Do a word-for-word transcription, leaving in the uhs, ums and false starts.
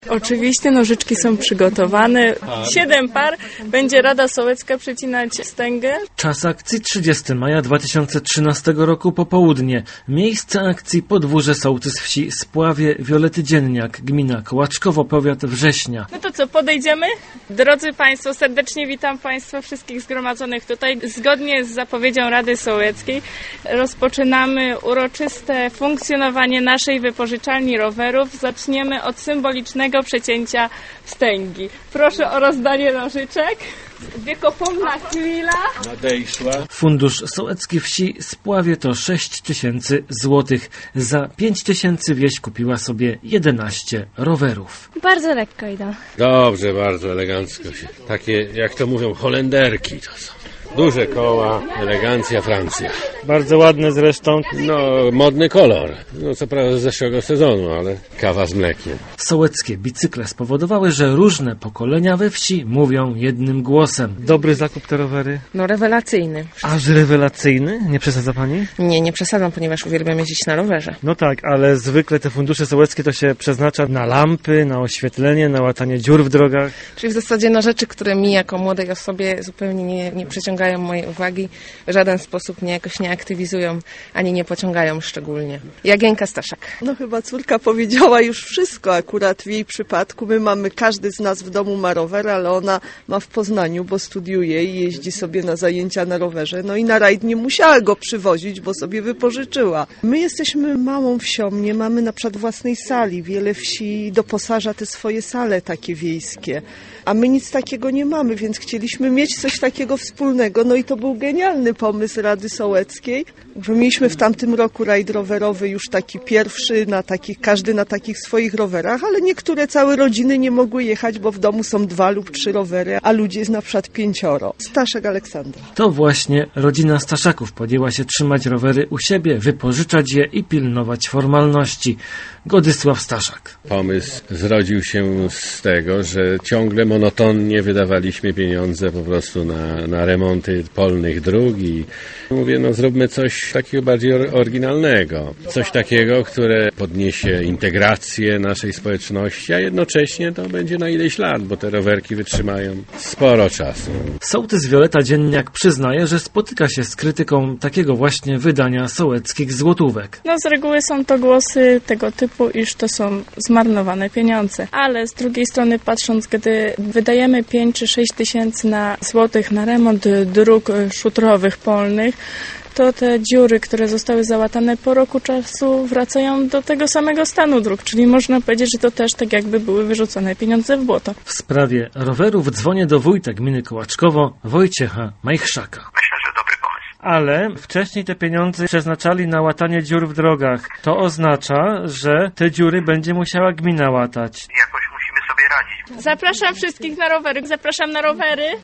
Oczywiście nożyczki są przygotowane. Siedem par. Będzie Rada Sołecka przecinać wstęgę. Czas akcji trzydziestego maja dwa tysiące trzynastego roku popołudnie. Miejsce akcji podwórze sołtys wsi Spławie Wiolety Dzienniak, gmina Kołaczkowo, powiat Września. No to co, podejdziemy? Drodzy Państwo, serdecznie witam Państwa wszystkich zgromadzonych tutaj. Zgodnie z zapowiedzią Rady Sołeckiej rozpoczynamy uroczyste funkcjonowanie naszej wypożyczalni rowerów. Zaczniemy od symbolicznego przecięcia wstęgi. Proszę o rozdanie nożyczek. Wiekopomna chwila nadejszła. Fundusz Sołecki Wsi Spławie to sześć tysięcy złotych. Za pięć tysięcy wieś kupiła sobie jedenaście rowerów. Bardzo lekko idą. Dobrze, bardzo elegancko się. Takie, jak to mówią, holenderki to są. Duże koła, elegancja, Francja. Bardzo ładne zresztą. No, modny kolor. No, co prawda z zeszłego sezonu, ale kawa z mlekiem. Sołeckie bicykle spowodowały, że różne pokolenia we wsi mówią jednym głosem. Dobry zakup te rowery? No rewelacyjny. Aż rewelacyjny? Nie przesadza pani? Nie, nie przesadzam, ponieważ uwielbiam jeździć na rowerze. No tak, ale zwykle te fundusze sołeckie to się przeznacza na lampy, na oświetlenie, na łatanie dziur w drogach. Czyli w zasadzie na rzeczy, które mi jako młodej osobie zupełnie nie, nie przyciągają mojej uwagi, w żaden sposób mnie jakoś nie aktywizują, ani nie pociągają szczególnie. Jagienka Staszak. No chyba córka powiedziała już wszystko akurat w jej przypadku. My mamy, każdy z nas w domu ma rower, ale ona ma w Poznaniu, bo studiuje i jeździ sobie na zajęcia na rowerze. No i na rajd nie musiała go przywozić, bo sobie wypożyczyła. My jesteśmy małą wsią, nie mamy na przykład własnej sali. Wiele wsi doposaża te swoje sale takie wiejskie. A my nic takiego nie mamy, więc chcieliśmy mieć coś takiego wspólnego. No i to był genialny pomysł Rady Sołeckiej, że mieliśmy w tamtym roku rajd rowerowy już taki pierwszy, na takich, każdy na takich swoich rowerach, ale niektóre całe rodziny nie mogły jechać, bo w domu są dwa lub trzy rowery, a ludzi jest na przykład pięcioro. Staszek Aleksandra. To właśnie rodzina Staszaków podjęła się trzymać rowery u siebie, wypożyczać je i pilnować formalności. Godysław Staszak. Pomysł zrodził się z tego, że ciągle monotonnie wydawaliśmy pieniądze po prostu na, na remonty polnych dróg i mówię, no zróbmy coś takiego bardziej oryginalnego. Coś takiego, które podniesie integrację naszej społeczności, a jednocześnie to będzie na ileś lat, bo te rowerki wytrzymają sporo czasu. Sołtys Wioleta Dzienniak przyznaje, że spotyka się z krytyką takiego właśnie wydania sołeckich złotówek. No z reguły są to głosy tego typu, iż to są zmarnowane pieniądze. Ale z drugiej strony patrząc, gdy wydajemy pięć czy sześć tysięcy na złotych na remont dróg szutrowych polnych, to te dziury, które zostały załatane po roku czasu, wracają do tego samego stanu dróg, czyli można powiedzieć, że to też tak jakby były wyrzucone pieniądze w błoto. W sprawie rowerów dzwonię do wójta gminy Kołaczkowo, Wojciecha Majchrzaka. Myślę, że dobry pomysł. Ale wcześniej te pieniądze przeznaczali na łatanie dziur w drogach. To oznacza, że te dziury będzie musiała gmina łatać. Jakoś musimy sobie radzić. Zapraszam wszystkich na rowery, zapraszam na rowery.